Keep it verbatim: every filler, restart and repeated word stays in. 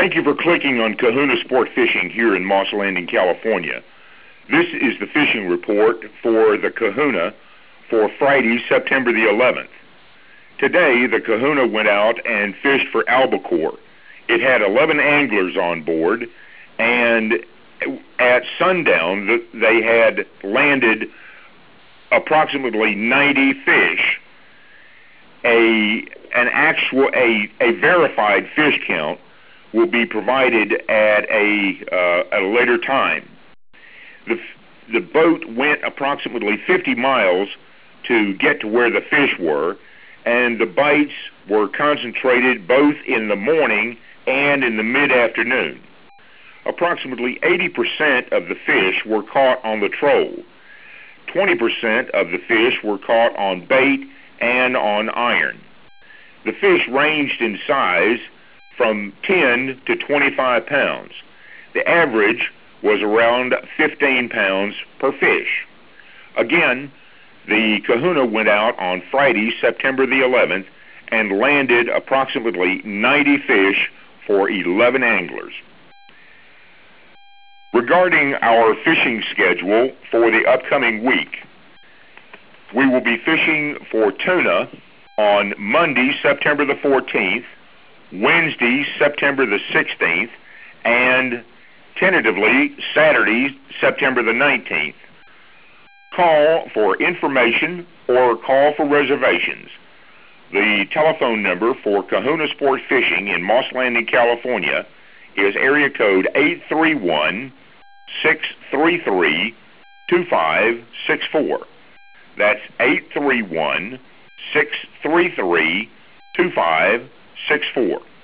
Thank you for clicking on Kahuna Sport Fishing here in Moss Landing, California. This is the fishing report for the Kahuna for Friday, September the eleventh. Today, the Kahuna went out and fished for albacore. It had eleven anglers on board, and at sundown, they had landed approximately ninety fish. A an actual a a verified fish count will be provided at a uh, at a later time. The the boat went approximately fifty miles to get to where the fish were, and the bites were concentrated both in the morning and in the mid-afternoon. Approximately eighty percent of the fish were caught on the troll. twenty percent of the fish were caught on bait and on iron. The fish ranged in size from ten to twenty-five pounds. The average was around fifteen pounds per fish. Again, the Kahuna went out on Friday, September the eleventh, and landed approximately ninety fish for eleven anglers. Regarding our fishing schedule for the upcoming week, we will be fishing for tuna on Monday, September the fourteenth, Wednesday, September the sixteenth, and tentatively Saturday, September the nineteenth. Call for information or call for reservations. The telephone number for Kahuna Sport Fishing in Moss Landing, California is area code eight three one, six three three, two five six four. That's eight three one, six three three, two five six four.